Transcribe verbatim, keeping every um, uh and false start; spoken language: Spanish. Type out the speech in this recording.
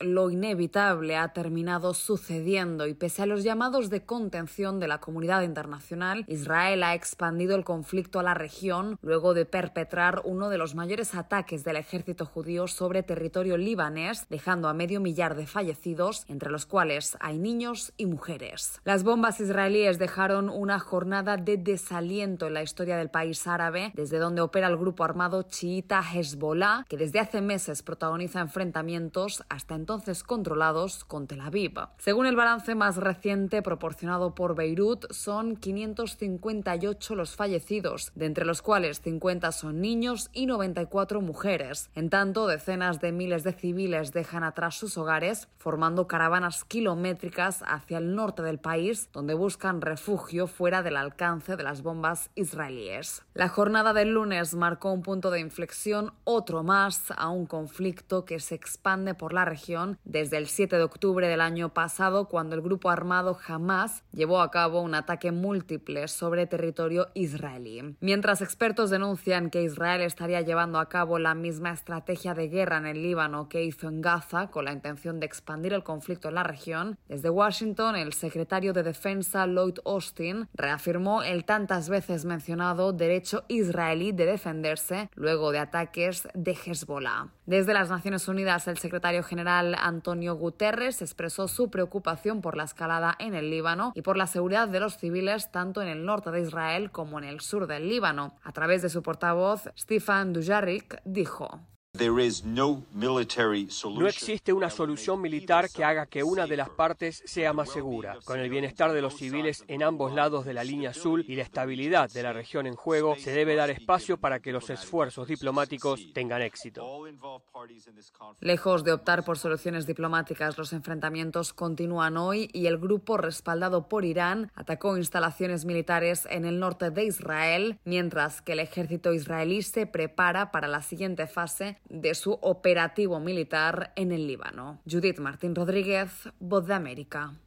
lo inevitable ha terminado sucediendo y pese a los llamados de contención de la comunidad internacional, Israel ha expandido el conflicto a la región luego de perpetrar uno de los mayores ataques del ejército judío sobre territorio libanés, dejando a medio millar de fallecidos, entre los cuales hay niños y mujeres. Las bombas israelíes dejaron una jornada de desaliento en la historia del país árabe, desde donde opera el grupo armado chiita Hezbollah, que desde hace meses protagoniza enfrentamientos hasta entonces controlados con Tel Aviv. Según el balance más reciente proporcionado por Beirut, son quinientos cincuenta y ocho los fallecidos, de entre los cuales cincuenta son niños y noventa y cuatro mujeres. En tanto, decenas de miles de civiles dejan atrás sus hogares, formando caravanas kilométricas hacia el norte del país, donde buscan refugio fuera del alcance de las bombas israelíes. La jornada del lunes marcó un punto de inflexión, otro más, a un conflicto que se expande por la región desde el siete de octubre del año pasado, cuando el grupo armado Hamas llevó a cabo un ataque múltiple sobre territorio israelí. Mientras expertos denuncian que Israel estaría llevando a cabo la misma estrategia de guerra en el Líbano que hizo en Gaza, con la intención de expandir el conflicto en la región, desde Washington, el secretario de Defensa Lloyd Austin reafirmó el tantas veces mencionado derecho israelí de defenderse luego de ataques de Hezbollah. Desde las Naciones Unidas, el secretario general Antonio Guterres expresó su preocupación por la escalada en el Líbano y por la seguridad de los civiles tanto en el norte de Israel como en el sur del Líbano. A través de su portavoz, Stefan Dujarric, dijo: No existe una solución militar que haga que una de las partes sea más segura. Con el bienestar de los civiles en ambos lados de la línea azul y la estabilidad de la región en juego, se debe dar espacio para que los esfuerzos diplomáticos tengan éxito. Lejos de optar por soluciones diplomáticas, los enfrentamientos continúan hoy y el grupo respaldado por Irán atacó instalaciones militares en el norte de Israel, mientras que el ejército israelí se prepara para la siguiente fase de su operativo militar en el Líbano. Judith Martín Rodríguez, Voz de América.